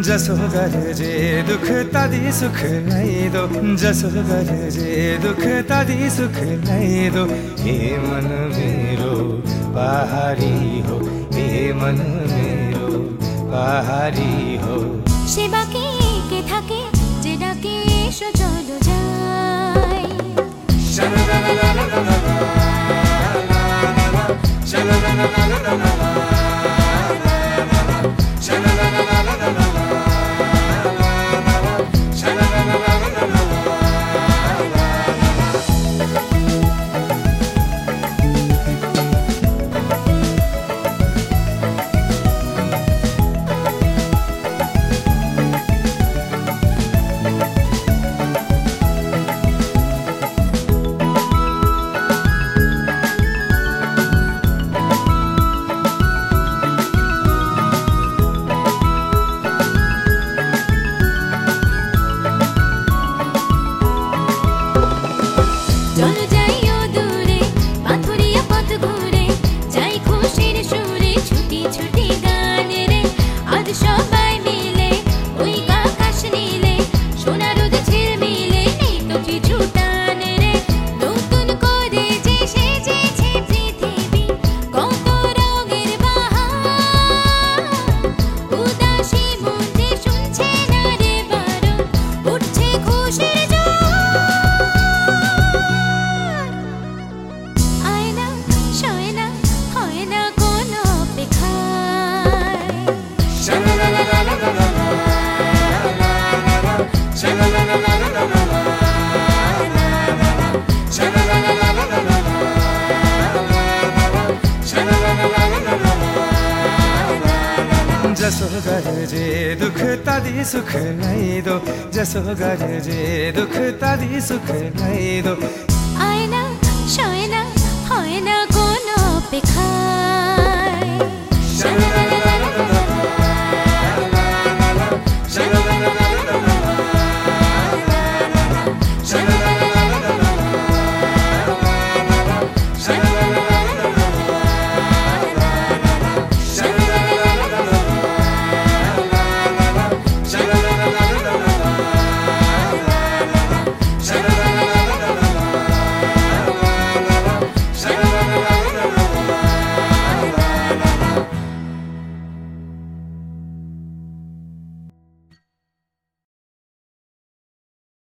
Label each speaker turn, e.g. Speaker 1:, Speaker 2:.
Speaker 1: जसो गरे जे दुख तादी सुख ल्याइदो, जसो गरे जे दुख तादी सुख ल्याइदो। हे मन मेरो पहाडी हो, हे मन मेरो पहाडी हो।
Speaker 2: सेवा के थाके जे डाके एसो चलो जाई। চলো যাইও দূরে পাথুরিয়া পথ ঘুরে, যাই খুশির সুরে ছুটি ছুটি গানে রে। আজ সবাই মিলে ওই আকাশ নীলে, সোনার রোদ ঝিলমিলে নেই তো কিছু টানে রে। নতুন করে যে সেজেছে পৃথিবী, কত রঙের বাহার। উদাসী মন যে শুনছে না রে বারণ, উঠছে খুশির
Speaker 1: जसो गरे जे दुख तादी सुख ल्याइदो, जसो गरे जे दुख तादी सुख ल्याइदो।
Speaker 2: आयना शयना হয় না কোনো অপেক্ষা।